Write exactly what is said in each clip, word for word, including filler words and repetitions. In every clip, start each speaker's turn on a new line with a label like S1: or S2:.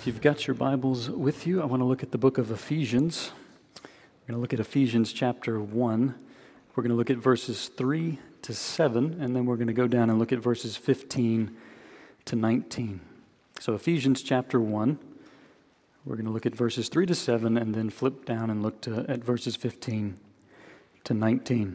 S1: If you've got your Bibles with you, I want to look at the book of Ephesians. We're going to look at Ephesians chapter one. We're going to look at verses three to seven, and then we're going to go down and look at verses fifteen to nineteen. So Ephesians chapter one, we're going to look at verses three to seven, and then flip down and look to, at verses fifteen to nineteen.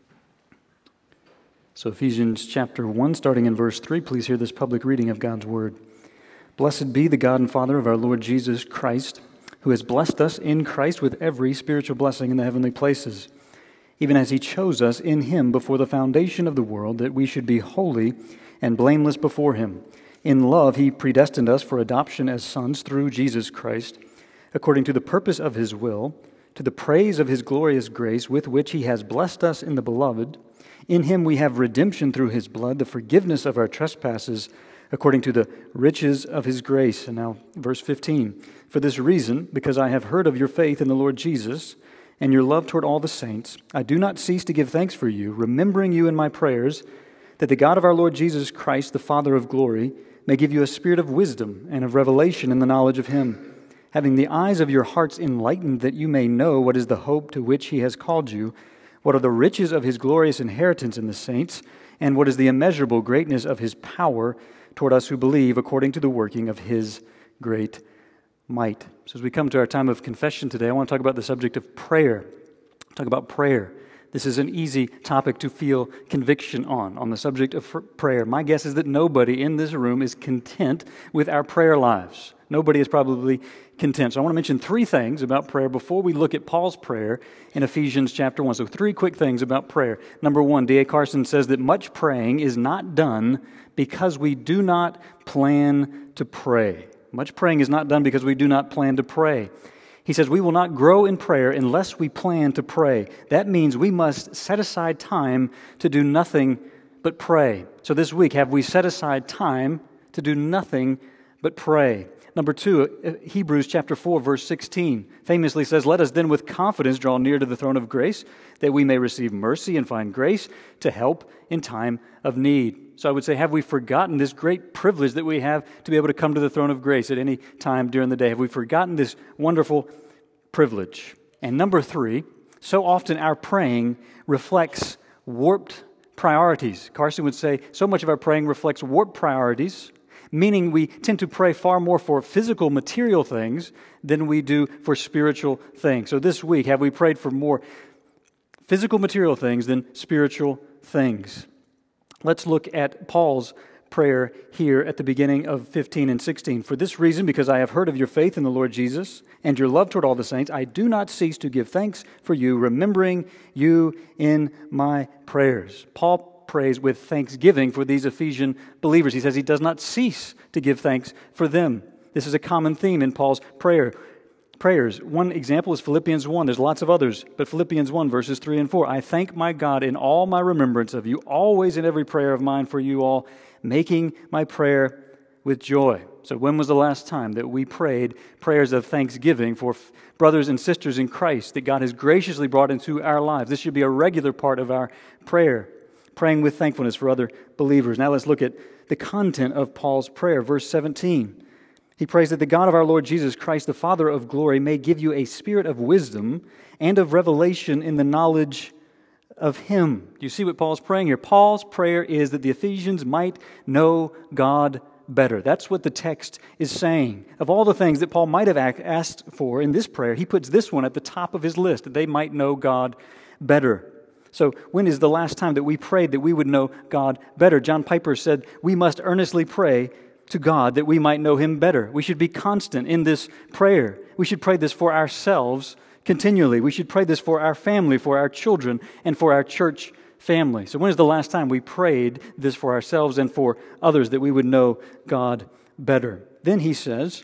S1: So Ephesians chapter one, starting in verse three, please hear this public reading of God's Word. Blessed be the God and Father of our Lord Jesus Christ, who has blessed us in Christ with every spiritual blessing in the heavenly places, even as He chose us in Him before the foundation of the world, that we should be holy and blameless before Him. In love He predestined us for adoption as sons through Jesus Christ, according to the purpose of His will, to the praise of His glorious grace, with which He has blessed us in the Beloved. In Him we have redemption through His blood, the forgiveness of our trespasses, according to the riches of His grace. And now, verse fifteen. For this reason, because I have heard of your faith in the Lord Jesus, and your love toward all the saints, I do not cease to give thanks for you, remembering you in my prayers, that the God of our Lord Jesus Christ, the Father of glory, may give you a spirit of wisdom and of revelation in the knowledge of Him, having the eyes of your hearts enlightened, that you may know what is the hope to which He has called you, what are the riches of His glorious inheritance in the saints, and what is the immeasurable greatness of His power toward us who believe, according to the working of His great might. So as we come to our time of confession today, I want to talk about the subject of prayer. Talk about prayer. This is an easy topic to feel conviction on, on the subject of prayer. My guess is that nobody in this room is content with our prayer lives. Nobody is probably content. So I want to mention three things about prayer before we look at Paul's prayer in Ephesians chapter one. So three quick things about prayer. Number one, D A Carson says that much praying is not done because we do not plan to pray. Much praying is not done because we do not plan to pray. He says we will not grow in prayer unless we plan to pray. That means we must set aside time to do nothing but pray. So this week, have we set aside time to do nothing but pray? Number two, Hebrews chapter four, verse sixteen, famously says, let us then with confidence draw near to the throne of grace, that we may receive mercy and find grace to help in time of need. So I would say, have we forgotten this great privilege that we have to be able to come to the throne of grace at any time during the day? Have we forgotten this wonderful privilege? And number three, so often our praying reflects warped priorities. Carson would say, so much of our praying reflects warped priorities, meaning we tend to pray far more for physical, material things than we do for spiritual things. So this week, have we prayed for more physical, material things than spiritual things? Let's look at Paul's prayer here at the beginning of fifteen and sixteen. For this reason, because I have heard of your faith in the Lord Jesus and your love toward all the saints, I do not cease to give thanks for you, remembering you in my prayers. Paul prays with thanksgiving for these Ephesian believers. He says he does not cease to give thanks for them. This is a common theme in Paul's prayer. Prayers. One example is Philippians one. There's lots of others, but Philippians one, verses three and four. I thank my God in all my remembrance of you, always in every prayer of mine for you all, making my prayer with joy. So when was the last time that we prayed prayers of thanksgiving for f- brothers and sisters in Christ that God has graciously brought into our lives? This should be a regular part of our prayer, praying with thankfulness for other believers. Now let's look at the content of Paul's prayer. Verse seventeen. He prays that the God of our Lord Jesus Christ, the Father of glory, may give you a spirit of wisdom and of revelation in the knowledge of Him. Do you see what Paul's praying here? Paul's prayer is that the Ephesians might know God better. That's what the text is saying. Of all the things that Paul might have asked for in this prayer, he puts this one at the top of his list, that they might know God better. So when is the last time that we prayed that we would know God better? John Piper said, we must earnestly pray to God that we might know Him better. We should be constant in this prayer. We should pray this for ourselves continually. We should pray this for our family, for our children, and for our church family. So when is the last time we prayed this for ourselves and for others, that we would know God better? Then he says,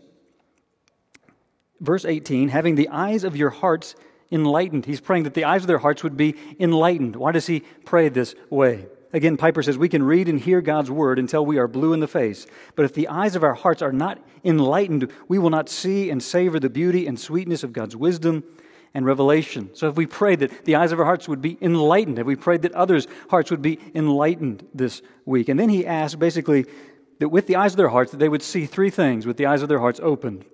S1: verse eighteen, having the eyes of your hearts enlightened. He's praying that the eyes of their hearts would be enlightened. Why does he pray this way? Again, Piper says, we can read and hear God's word until we are blue in the face. But if the eyes of our hearts are not enlightened, we will not see and savor the beauty and sweetness of God's wisdom and revelation. So if we pray that the eyes of our hearts would be enlightened, if we prayed that others' hearts would be enlightened this week. And then he asks basically that with the eyes of their hearts, that they would see three things with the eyes of their hearts opened.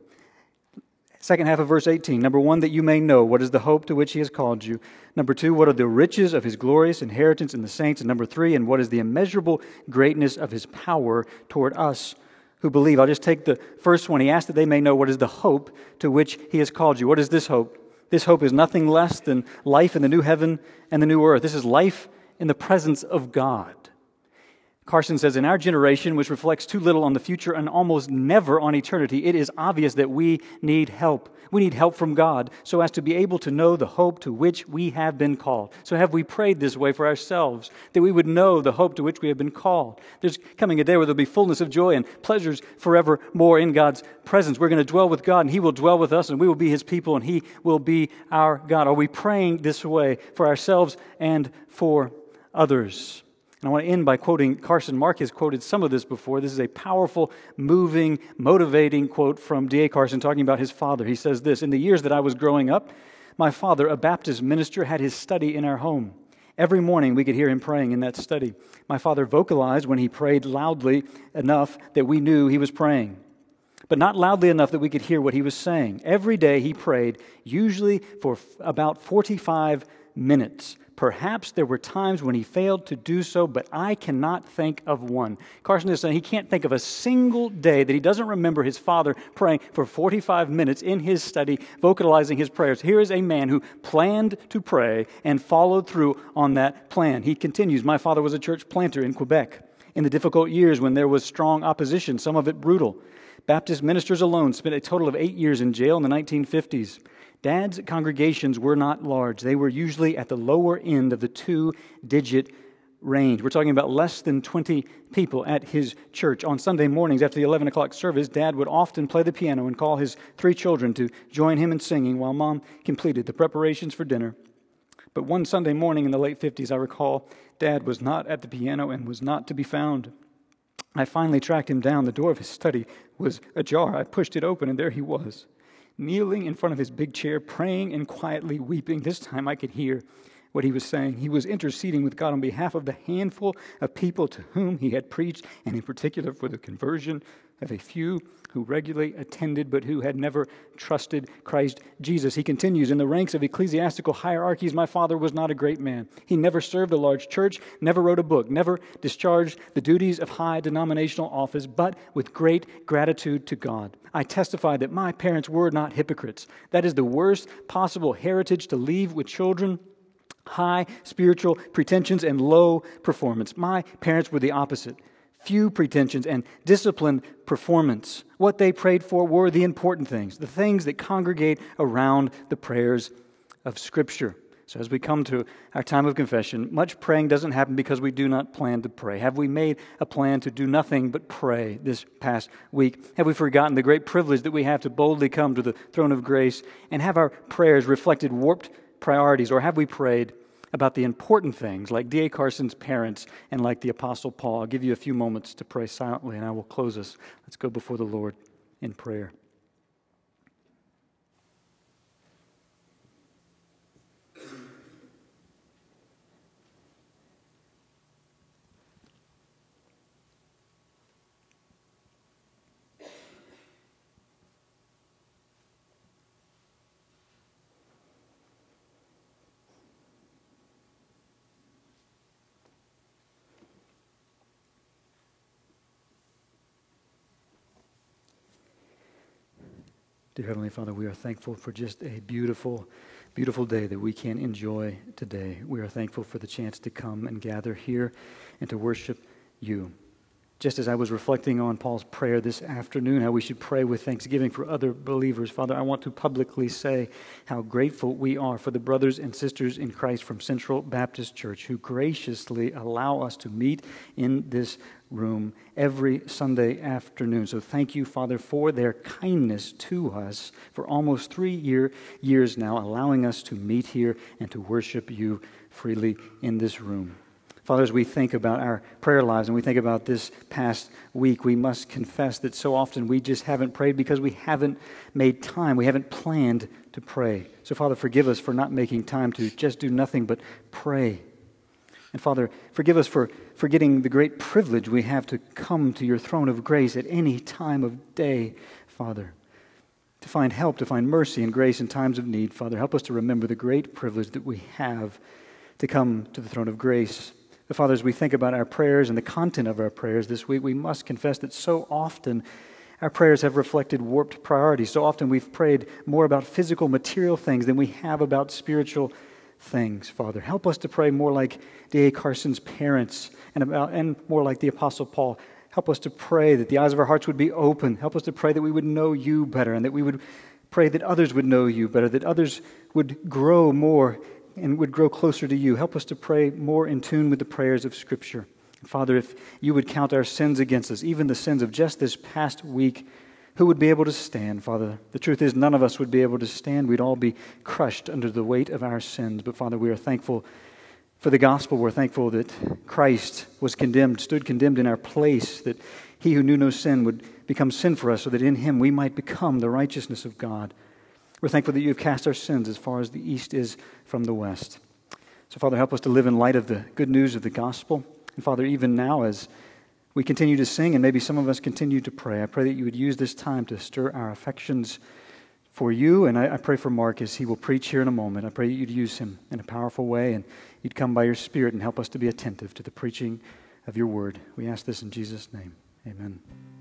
S1: Second half of verse eighteen. Number one, that you may know what is the hope to which he has called you. Number two, what are the riches of his glorious inheritance in the saints. And number three, and what is the immeasurable greatness of his power toward us who believe. I'll just take the first one. He asked that they may know what is the hope to which he has called you. What is this hope? This hope is nothing less than life in the new heaven and the new earth. This is life in the presence of God. Carson says, in our generation, which reflects too little on the future and almost never on eternity, it is obvious that we need help. We need help from God so as to be able to know the hope to which we have been called. So have we prayed this way for ourselves, that we would know the hope to which we have been called? There's coming a day where there'll be fullness of joy and pleasures forevermore in God's presence. We're going to dwell with God, and he will dwell with us, and we will be his people, and he will be our God. Are we praying this way for ourselves and for others? And I want to end by quoting Carson. Mark has quoted some of this before. This is a powerful, moving, motivating quote from D A Carson talking about his father. He says this, in the years that I was growing up, my father, a Baptist minister, had his study in our home. Every morning we could hear him praying in that study. My father vocalized when he prayed loudly enough that we knew he was praying, but not loudly enough that we could hear what he was saying. Every day he prayed, usually for f- about forty-five minutes. Perhaps there were times when he failed to do so, but I cannot think of one. Carson is saying he can't think of a single day that he doesn't remember his father praying for forty-five minutes in his study, vocalizing his prayers. Here is a man who planned to pray and followed through on that plan. He continues, my father was a church planter in Quebec. In the difficult years when there was strong opposition, some of it brutal, Baptist ministers alone spent a total of eight years in jail in the nineteen fifties. Dad's congregations were not large. They were usually at the lower end of the two-digit range. We're talking about less than twenty people at his church. On Sunday mornings after the eleven o'clock service, Dad would often play the piano and call his three children to join him in singing while Mom completed the preparations for dinner. But one Sunday morning in the late fifties, I recall, Dad was not at the piano and was not to be found. I finally tracked him down. The door of his study was ajar. I pushed it open, and there he was, kneeling in front of his big chair, praying and quietly weeping. This time I could hear what he was saying. He was interceding with God on behalf of the handful of people to whom he had preached, and in particular for the conversion of a few who regularly attended but who had never trusted Christ Jesus. He continues, in the ranks of ecclesiastical hierarchies, my father was not a great man. He never served a large church, never wrote a book, never discharged the duties of high denominational office, but with great gratitude to God. I testify that my parents were not hypocrites. That is the worst possible heritage to leave with children: high spiritual pretensions and low performance. My parents were the opposite. Few pretensions and disciplined performance. What they prayed for were the important things, the things that congregate around the prayers of Scripture. So as we come to our time of confession, much praying doesn't happen because we do not plan to pray. Have we made a plan to do nothing but pray this past week? Have we forgotten the great privilege that we have to boldly come to the throne of grace and have our prayers reflected warped priorities? Or have we prayed about the important things like D A Carson's parents and like the Apostle Paul? I'll give you a few moments to pray silently and I will close us. Let's go before the Lord in prayer. Dear Heavenly Father, we are thankful for just a beautiful, beautiful day that we can enjoy today. We are thankful for the chance to come and gather here and to worship you. Just as I was reflecting on Paul's prayer this afternoon, how we should pray with thanksgiving for other believers, Father, I want to publicly say how grateful we are for the brothers and sisters in Christ from Central Baptist Church who graciously allow us to meet in this room every Sunday afternoon. So thank you, Father, for their kindness to us for almost three year, years now, allowing us to meet here and to worship you freely in this room. Father, as we think about our prayer lives and we think about this past week, we must confess that so often we just haven't prayed because we haven't made time. We haven't planned to pray. So, Father, forgive us for not making time to just do nothing but pray. And Father, forgive us for forgetting the great privilege we have to come to your throne of grace at any time of day, Father, to find help, to find mercy and grace in times of need. Father, help us to remember the great privilege that we have to come to the throne of grace. But Father, as we think about our prayers and the content of our prayers this week, we must confess that so often our prayers have reflected warped priorities. So often we've prayed more about physical, material things than we have about spiritual things, Father. Help us to pray more like D A Carson's parents and about and more like the Apostle Paul. Help us to pray that the eyes of our hearts would be open. Help us to pray that we would know you better and that we would pray that others would know you better, that others would grow more and would grow closer to you. Help us to pray more in tune with the prayers of Scripture. Father, if you would count our sins against us, even the sins of just this past week, who would be able to stand, Father? The truth is, none of us would be able to stand. We'd all be crushed under the weight of our sins. But Father, we are thankful for the gospel. We're thankful that Christ was condemned, stood condemned in our place, that he who knew no sin would become sin for us, so that in him we might become the righteousness of God. We're thankful that you have cast our sins as far as the east is from the west. So Father, help us to live in light of the good news of the gospel. And Father, even now as we continue to sing and maybe some of us continue to pray, I pray that you would use this time to stir our affections for you. And I, I pray for Mark as he will preach here in a moment. I pray that you'd use him in a powerful way and you'd come by your Spirit and help us to be attentive to the preaching of your word. We ask this in Jesus' name. Amen.